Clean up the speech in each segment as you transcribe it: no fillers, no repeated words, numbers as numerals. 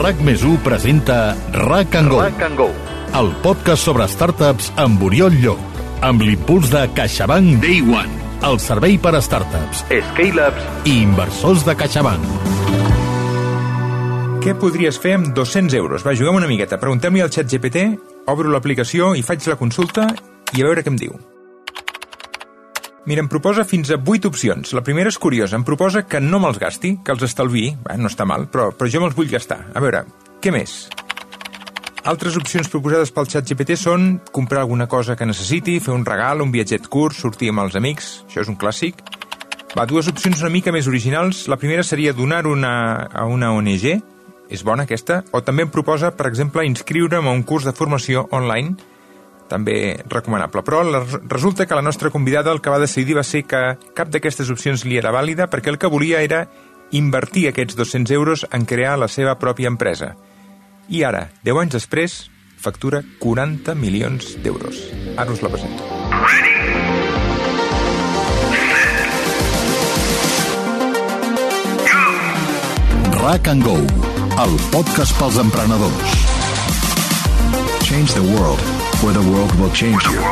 RAC+1 presenta RAC & Go, el podcast sobre startups amb Oriol Llop, amb l'impuls de CaixaBank Day One, el servei per a startups, scale-ups i inversors de CaixaBank. Què podries fer amb 200 euros? Va, juguem una miqueta. Preguntem-li al ChatGPT, obro l'aplicació i faig la consulta i a veure què em diu. Mira, em proposa fins a 8 opcions. La primera és curiosa. Em proposa que no me'ls gasti, que els estalviï. No està mal, però jo me'ls vull gastar. A veure, què més? Altres opcions proposades pel ChatGPT són comprar alguna cosa que necessiti, fer un regal, un viatget curt, sortir amb els amics. Això és un clàssic. Va, dues opcions una mica més originals. La primera seria donar a una ONG. És bona aquesta. O també em proposa, per exemple, inscriure'm a un curs de formació online, també recomanable. Però resulta que la nostra convidada el que va decidir va ser que cap d'aquestes opcions li era vàlida perquè el que volia era invertir aquests 200 euros en crear la seva pròpia empresa. I ara, 10 anys després, factura 40 milions d'euros. Ara us la presento. RAC & Go, el podcast pels emprenedors. Change the world, or the world will change you.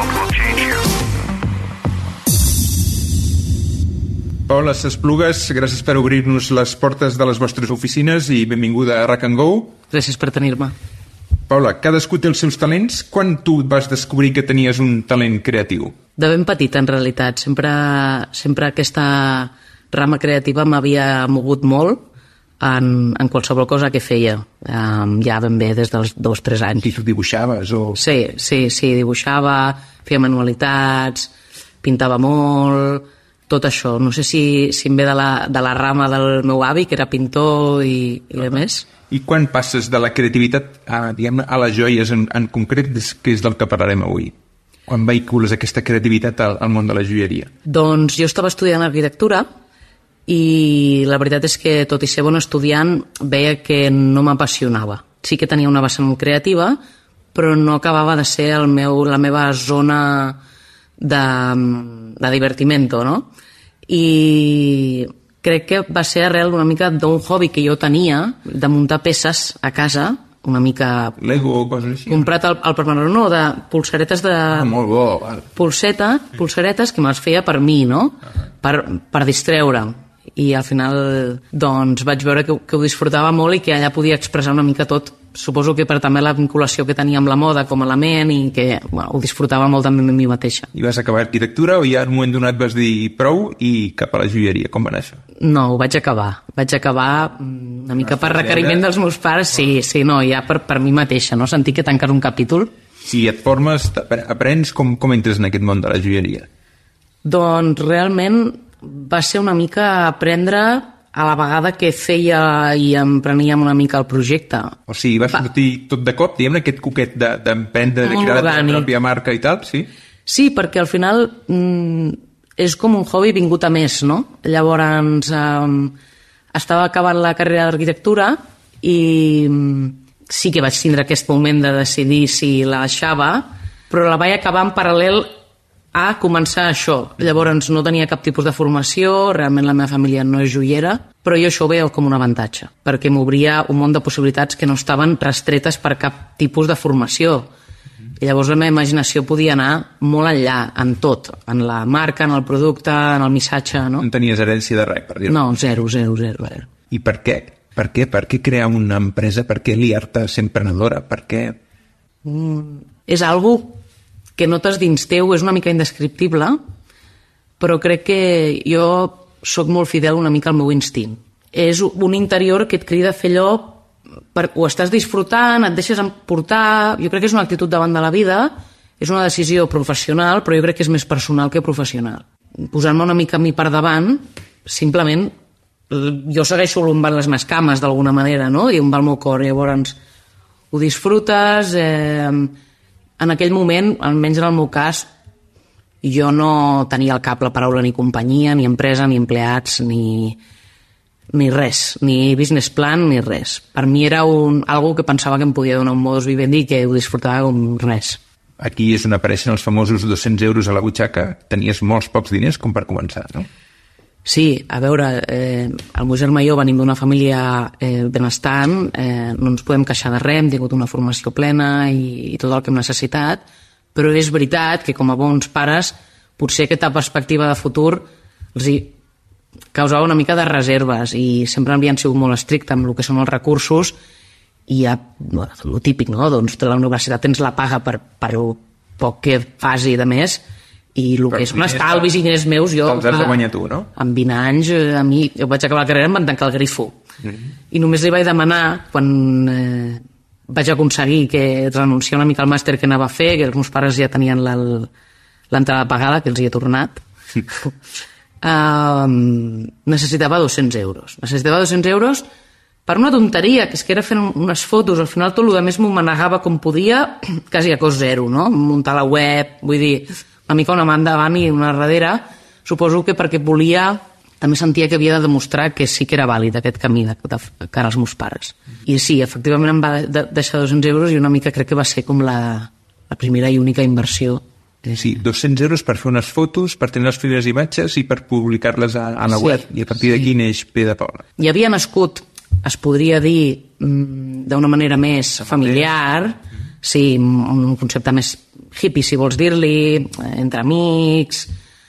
Paula Esplugues, gràcies per obrir-nos les portes de les vostres oficines i benvinguda a RAC & Go. Gràcies per tenir-me. Paula, cadascú té els seus talents. Quan tu vas descobrir que tenies un talent creatiu? De ben petita, en realitat. Sempre aquesta rama creativa m'havia mogut molt en qualsevol cosa que feia, ja ben bé des dels 2-3 anys. I tu dibuixaves? O... Sí, dibuixava, feia manualitats, pintava molt, tot això. No sé si em ve de la rama del meu avi, que era pintor i de més. I quan passes de la creativitat a les joies en concret, que és del que parlarem avui? Quan vehicules aquesta creativitat al món de la joieria? Doncs jo estava estudiant arquitectura i la veritat és que, tot i ser bon estudiant, veia que no m'apassionava. Sí que tenia una vessant creativa, però no acabava de ser la meva zona de divertimento, no? I crec que va ser arrel una mica d'un hobby que jo tenia, de muntar peces a casa, una mica... Lego o coses així? Comprat al Permanent, no, de pulseretes de... molt bo, val. Pulseretes que me'ls feia per mi, no? Per distreure'm. I al final doncs vaig veure que ho disfrutava molt i que allà podia expressar una mica tot. Suposo que per també la vinculació que tenia amb la moda com a element i que ho disfrutava molt també amb mi mateixa. I vas acabar arquitectura o ja en un moment donat vas dir prou i cap a la joieria? Com va anar això? No, ho vaig acabar. Vaig acabar una mica per requeriment dels meus pares. Sí, no, ja per mi mateixa, no? Sentir que tanques un capítol. Si et formes, aprens, com entres en aquest món de la joieria? Doncs realment va ser una mica aprendre a la vegada que feia i empreníem una mica el projecte. O sigui, va sortir tot de cop, diguem, aquest coquet d'emprendre, de crear la pròpia marca i tal, sí? Sí, perquè al final és com un hobby vingut a més, no? Llavors estava acabant la carrera d'arquitectura i sí que vaig tindre aquest moment de decidir si la deixava, però la vaig acabar en paral·lel a començar això. Llavors no tenia cap tipus de formació, realment la meva família no és joiera, però jo això ho veia com un avantatge, perquè m'obria un munt de possibilitats que no estaven restretes per cap tipus de formació. I llavors la meva imaginació podia anar molt enllà, en tot, en la marca, en el producte, en el missatge, no? No tenies herència de res, per dir-ho. No, zero. I per què? Per què crear una empresa? Per què liar-te a ser emprenedora? Per què? És algo que notes dins teu, és una mica indescriptible, però crec que jo sóc molt fidel una mica al meu instint. És un interior que et crida a fer allò, ho estàs disfrutant, et deixes emportar, jo crec que és una actitud davant de la vida, és una decisió professional, però jo crec que és més personal que professional. Posant-me una mica a mi per davant, simplement, jo segueixo on van les meves cames d'alguna manera, no? I on va el meu cor, llavors ho disfrutes, en aquell moment, almenys en el meu cas, jo no tenia al cap la paraula ni companyia, ni empresa, ni empleats, ni res, ni business plan, ni res. Per mi era algo que pensava que em podia donar un modus vivendi i que ho disfrutava com res. Aquí és on apareixen els famosos 200 euros a la butxaca. Tenies molts pocs diners com per començar, no? Sí, a veure, el meu germà i jo venim d'una família benestant, no ens podem queixar de res, hem tingut una formació plena i tot el que hem necessitat, però és veritat que com a bons pares potser aquesta perspectiva de futur els causava una mica de reserves i sempre havien sigut molt estrictes amb el que són els recursos i el típic, no? Doncs la universitat tens la paga per poc que faci de més i el que són estalvis i diners meus jo te'ls has de guanyar tu, no? Amb 20 anys a mi, jo vaig acabar la carrera em van tancar el grifo i només li vaig demanar quan vaig aconseguir que renunciar una mica al màster que anava a fer, que els meus pares ja tenien l'entrada pagada, que els hi he tornat necessitava 200 euros per una tonteria, que és que era fent unes fotos, al final tot el més m'ho manegava com podia, quasi a cost zero, no? Muntar la web, vull dir una mica una mà endavant i una darrere, suposo que perquè volia, també sentia que havia de demostrar que sí que era vàlid aquest camí de cara als meus pares. I sí, efectivament em va deixar 200 euros i una mica crec que va ser com la primera i única inversió. Sí, 200 euros per fer unes fotos, per tenir les primeres imatges i per publicar-les a la web. I a partir d'aquí neix Pedra Paula. I havia nascut, es podria dir, d'una manera més familiar, sí, un concepte més hippie, si vols dir-li, entre amics,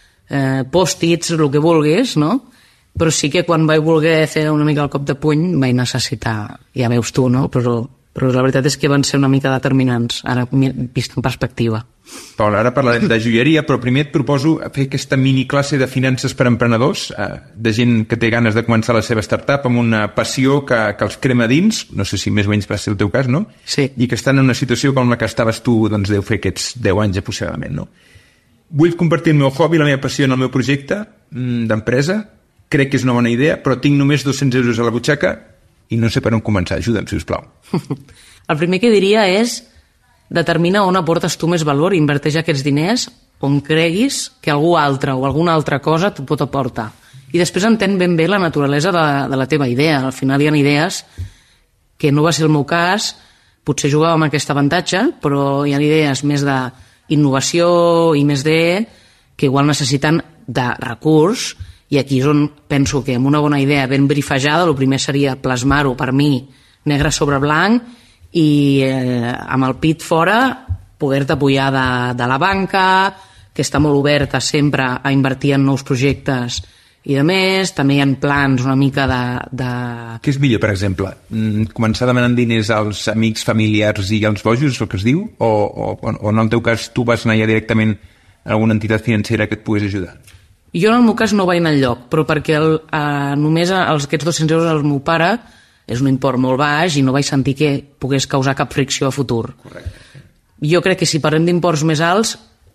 post-its, el que vulguis, no? Però sí que quan vaig voler fer una mica el cop de puny vaig necessitar, ja veus tu, no? Però la veritat és que van ser una mica determinants, ara vist en perspectiva. Paula, ara parlarem de joieria, però primer et proposo fer aquesta mini classe de finances per emprenedors, de gent que té ganes de començar la seva startup amb una passió que els crema dins, no sé si més o menys va ser el teu cas, no? Sí. I que estan en una situació com la que estaves tu, doncs deu fer aquests 10 anys aproximadament, no? Vull compartir el meu hobby, la meva passió en el meu projecte d'empresa, crec que és una bona idea, però tinc només 200 euros a la butxaca i no sé per on començar. Ajuda'm, sisplau. El primer que diria és determina on aportes tu més valor i inverteix aquests diners on creguis que algú altre o alguna altra cosa t'ho pot aportar. I després entén ben bé la naturalesa de la teva idea. Al final hi ha idees que no va ser el meu cas, potser jugava amb aquest avantatge, però hi ha idees més d'innovació i més que igual necessiten de recurs, i aquí és on penso que amb una bona idea ben brifejada el primer seria plasmar-ho per mi negre sobre blanc i amb el pit fora poder-te apoyar de la banca, que està molt oberta sempre a invertir en nous projectes i de més, també hi ha plans una mica de... Què és millor, per exemple? Començar demanant diners als amics, familiars i als bojos, és el que es diu? O en el teu cas tu vas anar ja directament a alguna entitat financera que et pogués ajudar? Jo en el meu cas no vaig anar enlloc, però perquè només aquests 200 euros al meu pare és un import molt baix i no vaig sentir que pogués causar cap fricció a futur. Correcte. Jo crec que si parlem d'imports més alts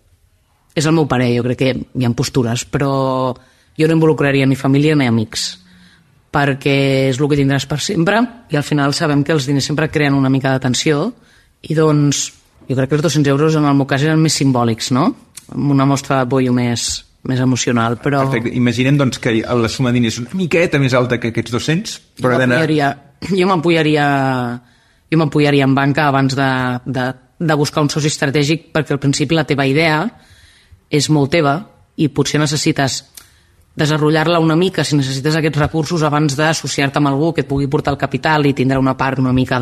és el meu pare, jo crec que hi ha postures, però jo no involucraria ni família ni amics, perquè és el que tindràs per sempre i al final sabem que els diners sempre creen una mica de tensió i doncs jo crec que els 200 euros en el meu cas eren més simbòlics, no? Amb una mostra d'apoyo més emocional, però... Perfecte. Imaginem, doncs, que la suma de diners és una miqueta més alta que aquests 200, però jo m'apoyaria en banca abans de buscar un soci estratègic, perquè al principi la teva idea és molt teva i potser necessites desenvolupar-la una mica si necessites aquests recursos abans d'associar-te amb algú que et pugui portar el capital i tindrà una part una mica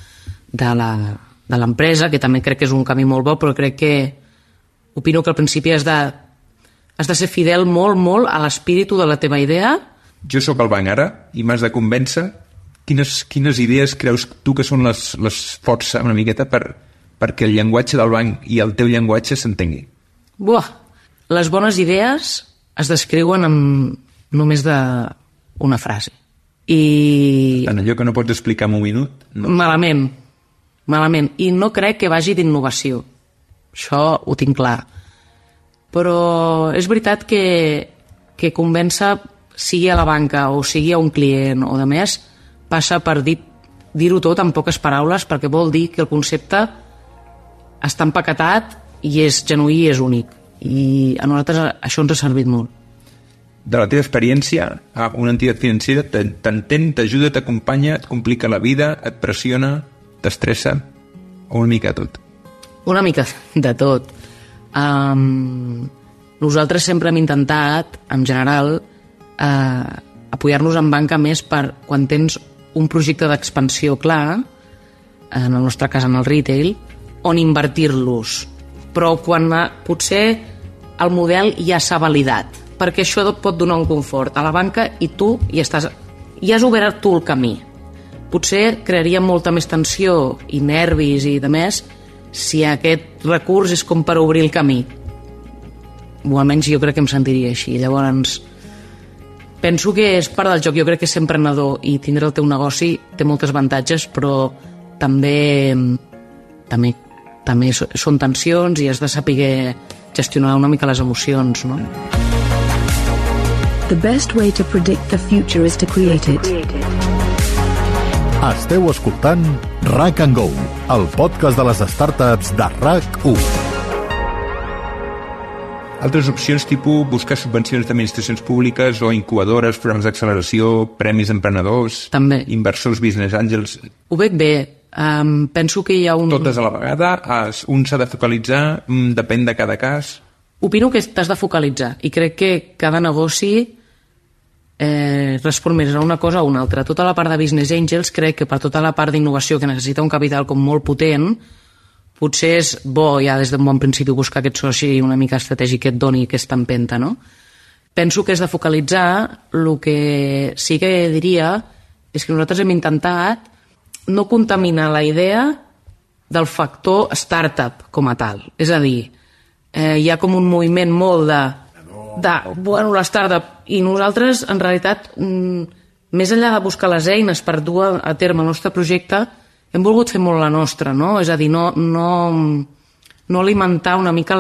de l'empresa, que també crec que és un camí molt bo, però crec que opino que al principi has de ser fidel molt, molt a l'espíritu de la teva idea. Jo sóc al banc ara i m'has de convèncer quines idees creus tu que són les força una miqueta perquè el llenguatge del banc i el teu llenguatge s'entengui. Les bones idees es descriuen amb només una frase. En allò que no pots explicar en un minut? No. Malament. I no crec que vagi d'innovació. Això ho tinc clar. Però és veritat que convèncer, sigui a la banca o sigui a un client o de més, passa per dir-ho tot en poques paraules, perquè vol dir que el concepte està empaquetat i és genuí i és únic. I a nosaltres això ens ha servit molt. De la teva experiència, una entitat financera t'entén, t'ajuda, t'acompanya, et complica la vida, et pressiona, t'estressa, o una mica de tot? Una mica de tot. Nosaltres sempre hem intentat, en general, apoyar-nos en banca més per quan tens un projecte d'expansió clar, en el nostre cas en el retail, on invertir-los, però quan potser el model ja s'ha validat, perquè això et pot donar un confort a la banca i tu ja has obert tu el camí. Potser crearia molta més tensió i nervis i de més si aquest recurs és com per obrir el camí, o almenys jo crec que em sentiria així. Llavors penso que és part del joc. Jo crec que ser emprenedor i tindre el teu negoci té moltes avantatges, però també són tensions i has de saber gestionar una mica les emocions, no? The best way to predict the future is to create it. Esteu escoltant RAC & Go, el podcast de les startups de RAC1. Altres opcions tipus buscar subvencions d'administracions públiques o incubadores, programes d'acceleració, premis d'emprenedors, també. Inversors, business angels... Ho veig bé. Penso que hi ha un... Totes a la vegada, un s'ha de focalitzar, depèn de cada cas... Opino que t'has de focalitzar i crec que cada negoci respon més a una cosa o una altra. Tota la part de business angels crec que per tota la part d'innovació que necessita un capital com molt potent, potser és bo ja des d'un bon principi buscar aquest soci una mica estratègic que et doni aquesta empenta, no? Penso que has de focalitzar. El que sí que diria és que nosaltres hem intentat no contaminar la idea del factor startup com a tal. És a dir, hi ha com un moviment molt bueno, la startup, i nosaltres en realitat més enllà de buscar les eines per dur a terme el nostre projecte hem volgut fer molt la nostra, no? És a dir, no alimentar una mica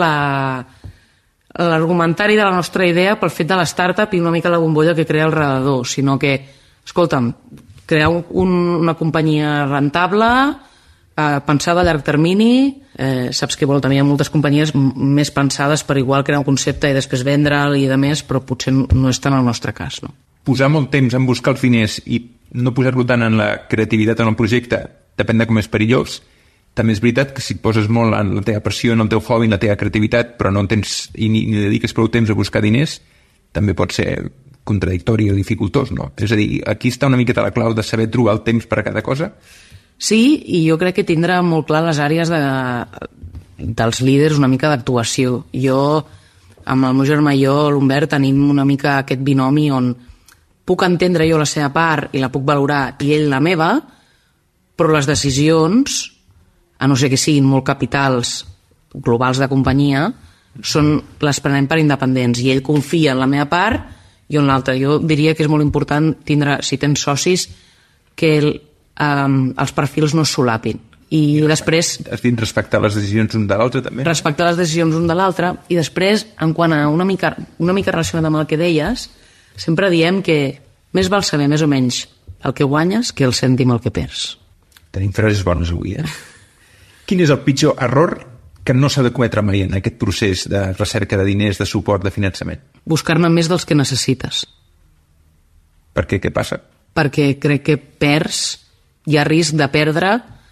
l'argumentari de la nostra idea pel fet de la startup i una mica la bombolla que crea al redador, sinó que, escolta'm, crear una companyia rentable, pensada a llarg termini. Saps que també hi ha moltes companyies més pensades per igual crear un concepte i després vendre'l i de més, però potser no és tant el nostre cas, no? Posar molt temps en buscar els diners i no posar-lo tant en la creativitat en el projecte depèn de com és perillós. També és veritat que si et poses molt en la teva passió, en el teu hobby, en la teva creativitat, però no en tens i ni dediques prou temps a buscar diners, també pot ser contradictori o dificultós, no? És a dir, aquí està una miqueta la clau de saber trobar el temps per a cada cosa. Sí, i jo crec que tindrà molt clar les àrees dels líders una mica d'actuació. Jo, amb el meu germà i jo, l'Humbert, tenim una mica aquest binomi on puc entendre jo la seva part i la puc valorar i ell la meva, però les decisions, a no ser que siguin molt capitals globals de companyia, les prenem per independents i ell confia en la meva part i en l'altra. Jo diria que és molt important tindre, si tens socis, que els perfils no es solapin. I després... Has dit respectar les decisions un de l'altre, també? Respectar les decisions un de l'altre. I després, en quant a una mica relacionat amb el que deies, sempre diem que més val saber més o menys el que guanyes que el cèntim el que perds. Tenim frases bones avui, Quin és el pitjor error que no s'ha de cometre mai en aquest procés de recerca de diners, de suport, de finançament? Buscar-ne més dels que necessites. Per què? Què passa? Perquè crec que hi ha risc de perdre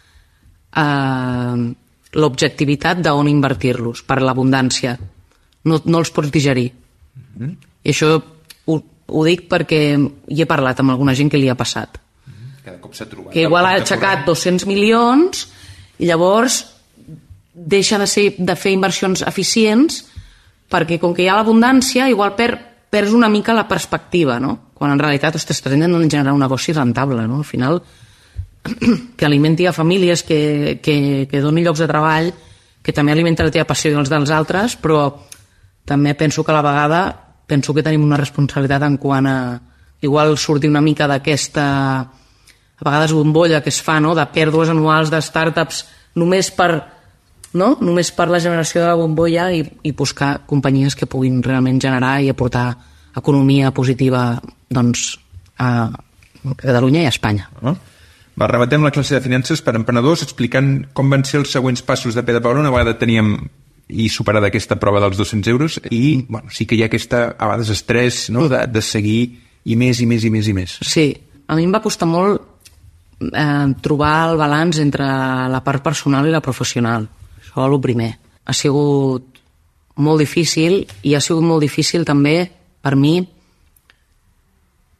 l'objectivitat d'on invertir-los, per l'abundància. No els pots digerir. I això ho dic perquè hi he parlat amb alguna gent que li ha passat. Cada cop s'ha trobat. Que igual ha aixecat 200 milions i llavors deixa de fer inversions eficients perquè com que hi ha l'abundància igual perds una mica la perspectiva, no? Quan en realitat estàs intentant generar un negoci rentable, no? Al final que alimenti a famílies, que doni llocs de treball, que també alimenta la teva passió i els dels altres, però també penso que a la vegada que tenim una responsabilitat en quant a igual sortir una mica d'aquesta a vegades bombolla que es fa, no? De pèrdues anuals de startups només per la generació de la bombolla i buscar companyies que puguin realment generar i aportar economia positiva doncs, a Catalunya i a Espanya. Va, rematem la classe de finances per emprenedors explicant com van ser els següents passos de Pere Paula una vegada teníem i superada aquesta prova dels 200 euros i bueno, sí que hi ha aquesta a vegades estrès, no? de seguir i més i més i més i més. Sí, a mi em va costar molt trobar el balanç entre la part personal i la professional. Això és el primer. Ha sigut molt difícil i ha sigut molt difícil també per mi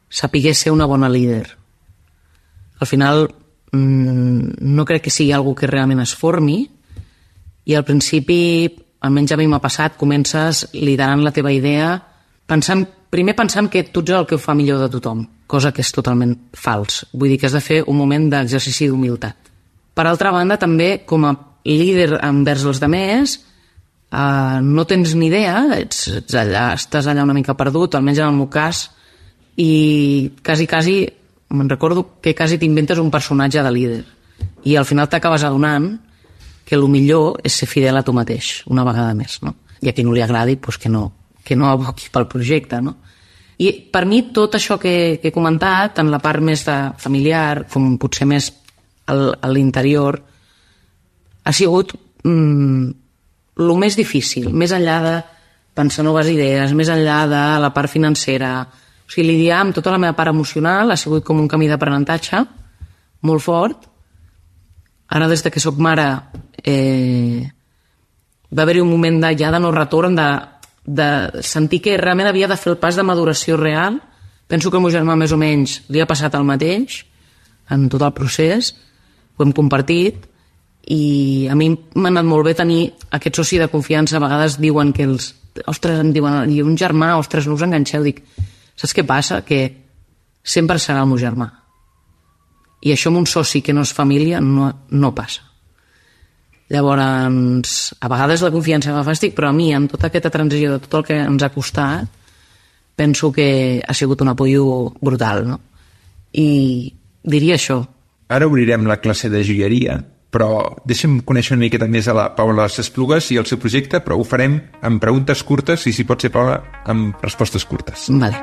sapigués ser una bona líder. Al final no crec que sigui algú que realment es formi, i al principi, almenys a mi m'ha passat, comences liderant la teva idea primer pensant que tu ets el que ho fa millor de tothom, cosa que és totalment fals. Vull dir que has de fer un moment d'exercici d'humilitat. Per altra banda, també, com a líder envers els altres, no tens ni idea, estàs allà una mica perdut, almenys en el meu cas, i quasi me'n recordo que quasi t'inventes un personatge de líder, i al final t'acabes adonant que el millor és ser fidel a tu mateix, una vegada més, no? I a qui no li agradi, doncs que no aboqui pel projecte, no? I per mi tot això que he comentat, tant la part més familiar com potser més a l'interior, ha sigut el més difícil, més enllà de pensar noves idees, més enllà de la part financera. O sigui, lidiar amb tota la meva part emocional ha sigut com un camí d'aprenentatge molt fort. Ara, des que soc mare, va haver-hi un moment ja de no retorn, de sentir que realment havia de fer el pas de maduració real. Penso que el meu germà més o menys li ha passat el mateix en tot el procés, ho hem compartit, i a mi m'ha anat molt bé tenir aquest soci de confiança. A vegades diuen que em diuen, i un germà, ostres, no us enganxeu. Dic, saps què passa? Que sempre serà el meu germà. I això amb un soci que no és família no passa. Llavors, a vegades la confiança va fàstic, però a mi, amb tota aquesta transició de tot el que ens ha costat, penso que ha sigut un apoyo brutal, no? I diria això. Ara obrirem la classe de joieria, però deixa'm conèixer una miqueta més a la Paula S'Esplugues i el seu projecte, però ho farem amb preguntes curtes i, si pot ser, Paula, amb respostes curtes. Vale.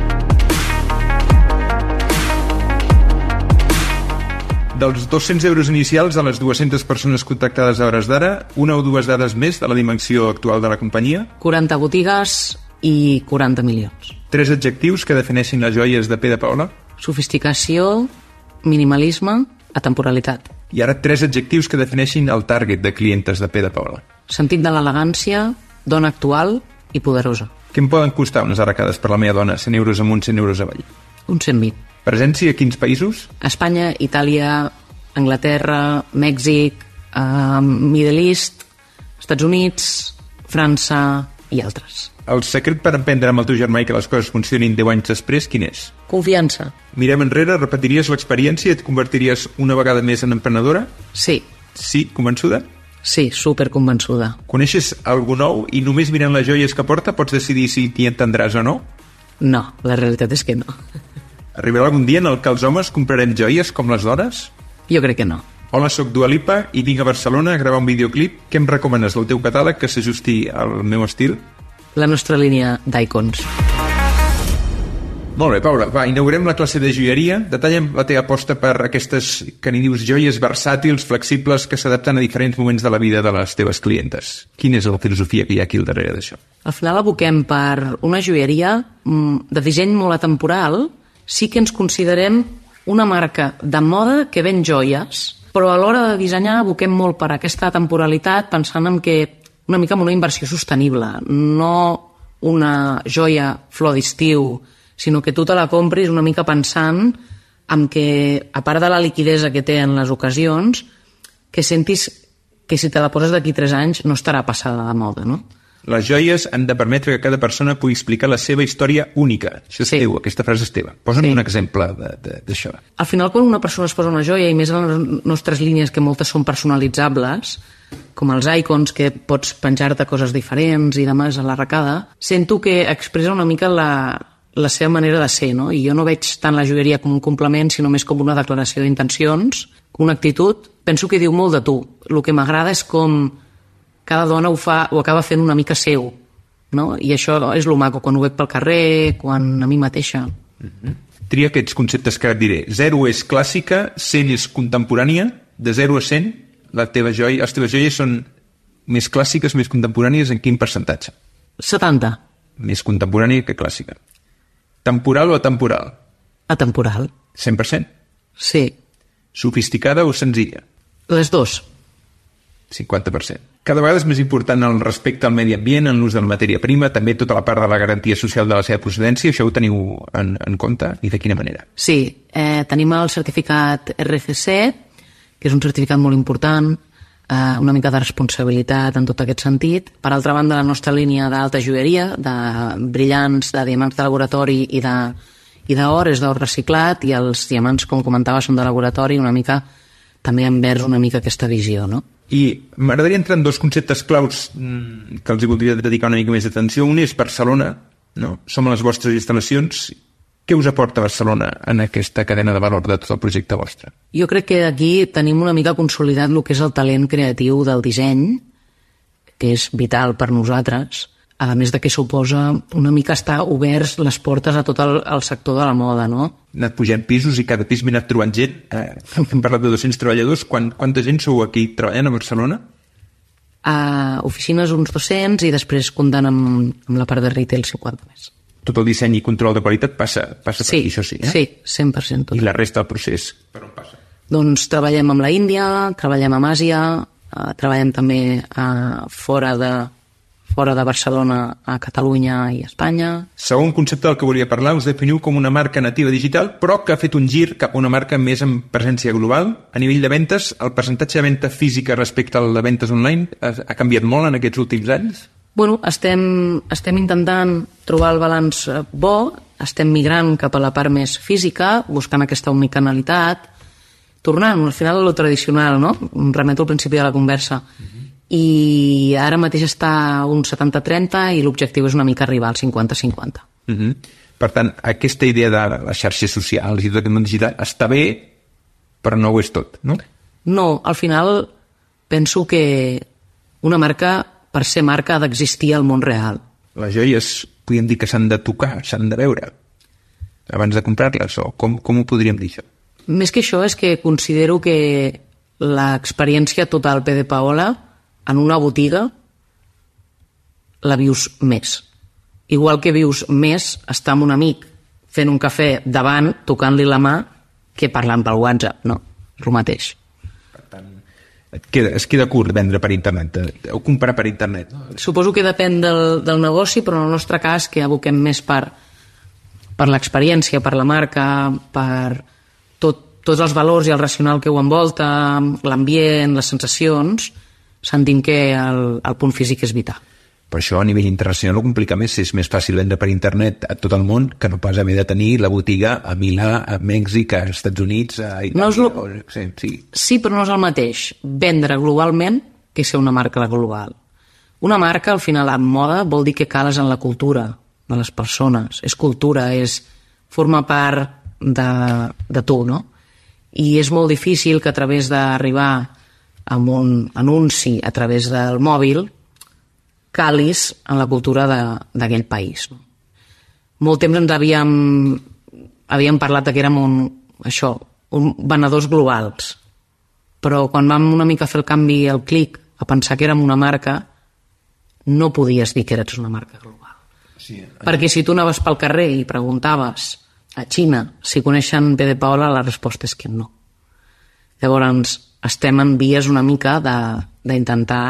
Dels 200 euros inicials a les 200 persones contractades a hores d'ara, una o dues dades més de la dimensió actual de la companyia? 40 botigues i 40 milions. 3 adjectius que defineixin les joies de P de Paula? Sofisticació, minimalisme, atemporalitat. I ara 3 adjectius que defineixin el target de clientes de P de Paula? Sentit de l'elegància, dona actual i poderosa. Què em poden costar unes arracades per la meva dona? 100 euros amunt, 100 euros avall. Uns 120. Presència a quins països? Espanya, Itàlia, Anglaterra, Mèxic, Middle East, Estats Units, França i altres. El secret per emprendre amb el teu germà i que les coses funcionin 10 anys després, quin és? Confiança. Mirem enrere, repetiries l'experiència i et convertiries una vegada més en emprenedora? Sí. Sí, convençuda? Sí, superconvençuda. Coneixes algú nou i només mirant les joies que porta pots decidir si t'hi entendràs o no? No, la realitat és que no. Arribarà algun dia en el que els homes comprarem joies com les dones? Jo crec que no. Hola, sóc Dua Lipa i vinc a Barcelona a gravar un videoclip. Què em recomanes del teu catàleg que s'ajusti al meu estil? La nostra línia d'icons. Molt bé, Paula, va, inaugurem la classe de joieria. Detalla'm la teva aposta per aquestes, que n'hi dius, joies versàtils, flexibles, que s'adapten a diferents moments de la vida de les teves clientes. Quina és la filosofia que hi ha aquí al darrere d'això? Al final aboquem per una joieria de disseny molt atemporal. Sí que ens considerem una marca de moda que ven joies, però a l'hora de dissenyar aboquem molt per aquesta temporalitat, pensant en que una mica en una inversió sostenible, no una joia flor d'estiu, sinó que tu te la compris una mica pensant en que, a part de la liquidesa que té en les ocasions, que sentis que si te la poses d'aquí 3 anys no estarà passada de moda, no? Les joies han de permetre que cada persona pugui explicar la seva història única. Això és teu, aquesta frase és teva. Posa'm un exemple d'això. Al final, quan una persona es posa una joia, i més en les nostres línies, que moltes són personalitzables, com els icons, que pots penjar-te coses diferents i demés a l'arracada, sento que expressa una mica la seva manera de ser, no? I jo no veig tant la joieria com un complement, sinó més com una declaració d'intencions, una actitud. Penso que diu molt de tu. El que m'agrada és com cada dona ho acaba fent una mica seu, no? I això és lo maco, quan ho veig pel carrer, quan a mi mateixa. Tria aquests conceptes que ara et diré. 0 és clàssica, 100 és contemporània, de 0 a 100 les teves joies són més clàssiques, més contemporànies, en quin percentatge? 70. Més contemporània que clàssica. Temporal o atemporal? Atemporal. 100%? Sí. Sofisticada o senzilla? Les dues. 50%. Cada vegada és més important el respecte al medi ambient, en l'ús de la matèria prima, també tota la part de la garantia social de la seva procedència. Això ho teniu en compte i de quina manera? Sí, tenim el certificat RCC, que és un certificat molt important, una mica de responsabilitat en tot aquest sentit. Per altra banda, la nostra línia d'alta joieria, de brillants, de diamants de laboratori i d'or, és d'or reciclat, i els diamants, com comentava, són de laboratori, una mica també envers una mica aquesta visió, no? I m'agradaria entrar en dos conceptes claus que els hi voldria dedicar una mica més d'atenció. Un és Barcelona, no? Som a les vostres instal·lacions. Què us aporta Barcelona en aquesta cadena de valor de tot el projecte vostre? Jo crec que aquí tenim una mica consolidat el que és el talent creatiu del disseny, que és vital per nosaltres, a més de que suposa una mica estar oberts les portes a tot el sector de la moda, no? Hem anat pujant pisos i cada pis m'he anat trobant gent. Hem parlat de 200 treballadors. Quanta gent sou aquí treballant a Barcelona? A oficines uns 200 i després comptant amb la part de retail 50 més. Tot el disseny i control de qualitat passa per aquí, això sí, eh? Sí, 100% tot. I la resta del procés, per on passa? Doncs treballem amb la Índia, treballem amb Àsia, treballem també fora de Barcelona, a Catalunya i a Espanya. Segon concepte del que volia parlar, us definiu com una marca nativa digital, però que ha fet un gir cap a una marca més amb presència global. A nivell de ventes, el percentatge de venda física respecte al de ventes online ha canviat molt en aquests últims anys? Bueno, estem intentant trobar el balanç bo, estem migrant cap a la part més física, buscant aquesta omnicanalitat, tornant al final a lo tradicional, no? Em remeto al principi de la conversa. I ara mateix està un 70-30 i l'objectiu és una mica arribar al 50-50. Per tant, aquesta idea de les xarxes socials i tot aquest món digital està bé, però no ho és tot, no? No, al final penso que una marca, per ser marca, ha d'existir al món real. Les joies, podríem dir que s'han de tocar, s'han de veure abans de comprar-les, o com ho podríem dir això? Més que això és que considero que l'experiència total P de Paola en una botiga la vius més. Igual que vius més estar amb un amic fent un cafè davant, tocant-li la mà, que parlant pel WhatsApp, no, és el mateix. Per tant, es queda curt vendre per internet, o comprar per internet. Suposo que depèn del negoci, però en el nostre cas que aboquem més per l'experiència, per la marca, per tots els valors i el racional que ho envolta, l'ambient, les sensacions, sentim que el punt físic és vital. Per això a nivell internacional ho complica més, és més fàcil vendre per internet a tot el món que no pas haver de tenir la botiga a Milà, a Mèxic, a Estats Units, a Itàlia. Sí, però no és el mateix vendre globalment que ser una marca global. Una marca, al final, en moda, vol dir que cales en la cultura de les persones. És cultura, forma part de tu, no? I és molt difícil que a través d'arribar amb un anunci a través del mòbil calis en la cultura d'aquell país. Molt temps ens havíem parlat que érem venedors globals, però quan vam una mica fer el canvi, el clic, a pensar que érem una marca, no podies dir que eres una marca global. Sí, perquè si tu anaves pel carrer i preguntaves a Xina si coneixen P de Paola, la resposta és que no. Llavors, estem en vies una mica d'intentar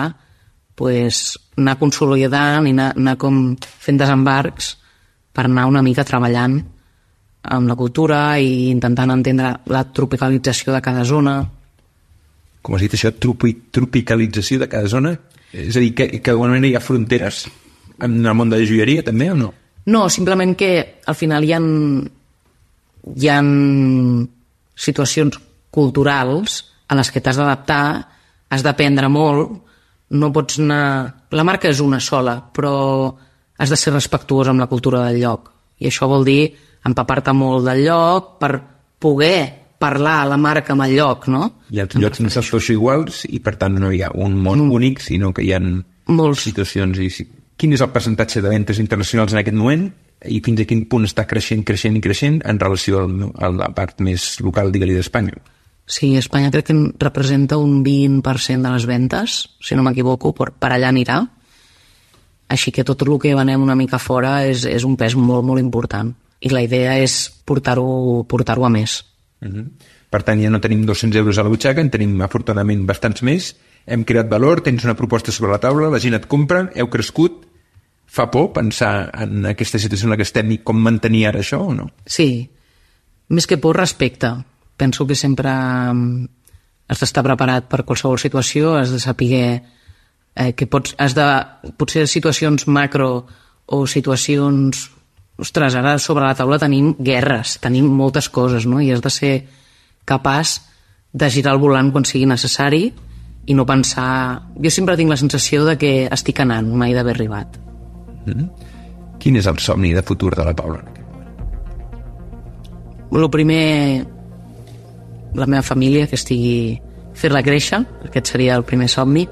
anar consolidant i anar com fent desembarcs per anar una mica treballant amb la cultura i intentant entendre la tropicalització de cada zona. Com has dit això, tropicalització de cada zona? És a dir, que d'alguna manera hi ha fronteres en el món de la joieria també o no? No, simplement que al final hi ha situacions culturals a les que t'has d'adaptar, has d'aprendre molt, no pots anar... La marca és una sola, però has de ser respectuós amb la cultura del lloc. I això vol dir empapar-te molt del lloc per poder parlar a la marca amb el lloc, no? I els llocs no són tots iguals i per tant no hi ha un món únic, sinó que hi ha situacions. Quin és el percentatge de ventes internacionals en aquest moment i fins a quin punt està creixent en relació a la part més local, digue-li, d'Espanya? Sí, Espanya crec que representa un 20% de les ventes, si no m'equivoco, per allà anirà. Així que tot el que venem una mica fora és un pes molt, molt important. I la idea és portar-ho a més. Per tant, ja no tenim 200 euros a la butxaca, en tenim afortunadament bastants més, hem creat valor, tens una proposta sobre la taula, la gent et compra, heu crescut. Fa por pensar en aquesta situació en la que estem i com mantenir ara això o no? Sí, més que por, respecte. Penso que sempre has d'estar preparat per qualsevol situació, has de saber que potser situacions macro o situacions... Ostres, ara sobre la taula tenim guerres, tenim moltes coses, no? I has de ser capaç de girar el volant quan sigui necessari i no pensar... Jo sempre tinc la sensació de que estic anant, mai d'haver arribat. Quin és el somni de futur de la Paula? El primer, la meva família, que estigui... fer-la créixer, aquest seria el primer somni,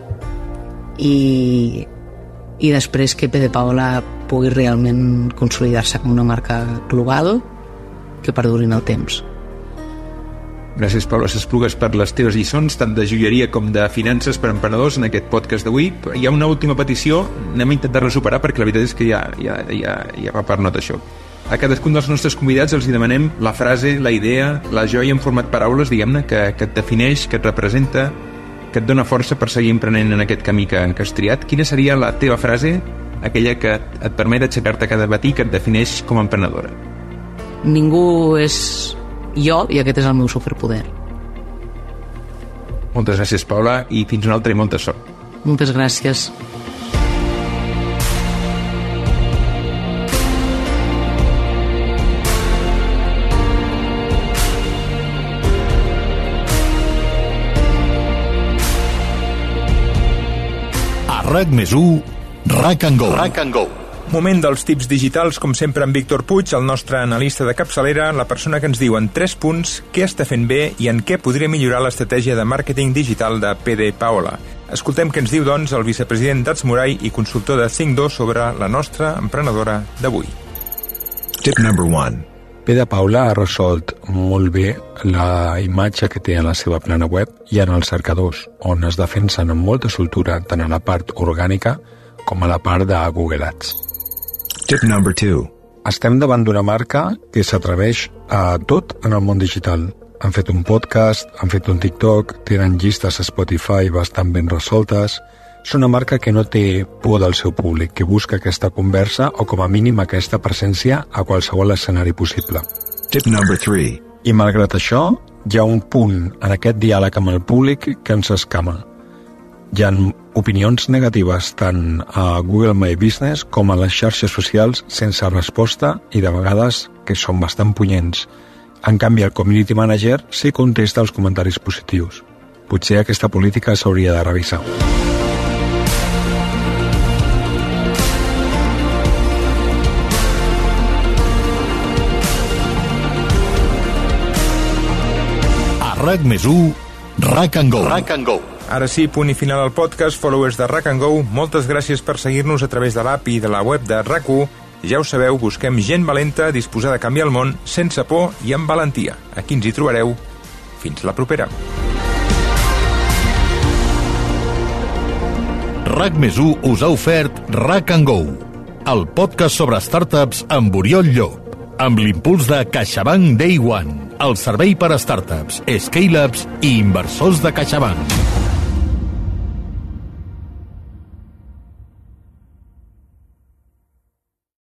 i després que PD Paola pugui realment consolidar-se com una marca global que perduri en el temps. Gràcies, Paula S'Esplugues, per les teves lliçons, tant de joieria com de finances per emprenedors en aquest podcast d'avui. Hi ha una última petició, anem a intentar-la superar perquè la veritat és que ja va per nota això. A cadascun dels nostres convidats els hi demanem la frase, la idea, la joia en format paraules, diguem-ne, que et defineix, que et representa, que et dona força per seguir emprenent en aquest camí que has triat. Quina seria la teva frase, aquella que et permet aixecar-te cada matí, que et defineix com a emprenedora? Ningú és jo i aquest és el meu superpoder. Moltes gràcies, Paula, i fins una altra i molta sort. Moltes gràcies. RAC+1 RAC and Go. RAC and Go. Moment dels tips digitals, com sempre, amb Víctor Puig, el nostre analista de capçalera, la persona que ens diu en 3 punts què està fent bé i en què podria millorar l'estratègia de màrqueting digital de PD Paola. Escoltem què ens diu, doncs, el vicepresident d'Atsmurai i consultor de 5.2 sobre la nostra emprenedora d'avui. Tip number 1. PD Paola ha resolt molt bé la imatge que té a la seva plana web i en els cercadors, on es defensen amb molta soltura tant a la part orgànica com a la part de Google Ads. Tip number 2. Estem davant d'una marca que s'atreveix a tot en el món digital. Han fet un podcast, han fet un TikTok, tenen llistes a Spotify bastant ben resoltes. És una marca que no té por del seu públic, que busca aquesta conversa o com a mínim aquesta presència a qualsevol escenari possible. Tip number 3. I malgrat això, hi ha un punt en aquest diàleg amb el públic que ens escama. Hi ha opinions negatives tant a Google My Business com a les xarxes socials sense resposta i de vegades que són bastant punyents. En canvi, el Community Manager sí contesta els comentaris positius. Potser aquesta política s'hauria de revisar. RAC+1 RAC and Go. RAC and Go. Ara sí, punt i final al podcast. Followers de RAC and Go, moltes gràcies per seguir-nos a través de l'app i de la web de RAC1. Ja ho sabeu, busquem gent valenta disposada a canviar el món sense por i amb valentia. Aquí ens hi trobareu. Fins la propera. RAC+1 us ha ofert RAC and Go, el podcast sobre startups amb Oriol Llop, amb l'impuls de CaixaBank Day One, el servei per a startups, scale-ups i inversors de CaixaBank.